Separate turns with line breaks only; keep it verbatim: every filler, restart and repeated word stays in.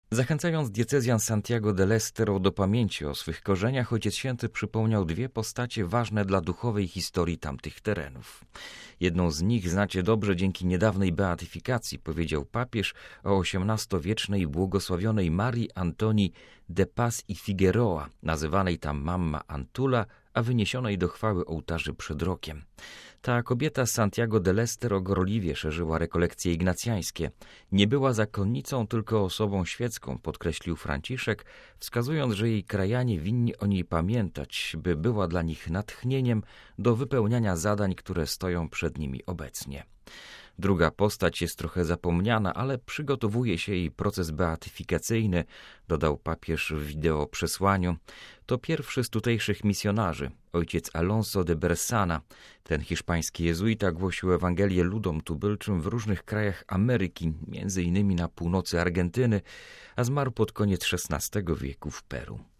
Zachęcając diecezjan Santiago del Estero do pamięci o swych korzeniach, Ojciec Święty przypomniał dwie postacie ważne dla duchowej historii tamtych terenów. Jedną z nich znacie dobrze dzięki niedawnej beatyfikacji, powiedział papież o osiemnastowiecznej błogosławionej Marii Antonii de Paz y Figueroa, nazywanej tam Mamma Antula, a wyniesionej do chwały ołtarzy przed rokiem. Ta kobieta z Santiago del Estero gorliwie szerzyła rekolekcje ignacjańskie. Nie była zakonnicą, tylko osobą świecką, podkreślił Franciszek, wskazując, że jej krajanie winni o niej pamiętać, by była dla nich natchnieniem do wypełniania zadań, które stoją przed nimi obecnie. Druga postać jest trochę zapomniana, ale przygotowuje się jej proces beatyfikacyjny, dodał papież w wideoprzesłaniu. To pierwszy z tutejszych misjonarzy, ojciec Alonso de Bersana. Ten hiszpański jezuita głosił Ewangelię ludom tubylczym w różnych krajach Ameryki, między innymi na północy Argentyny, a zmarł pod koniec szesnastego wieku w Peru.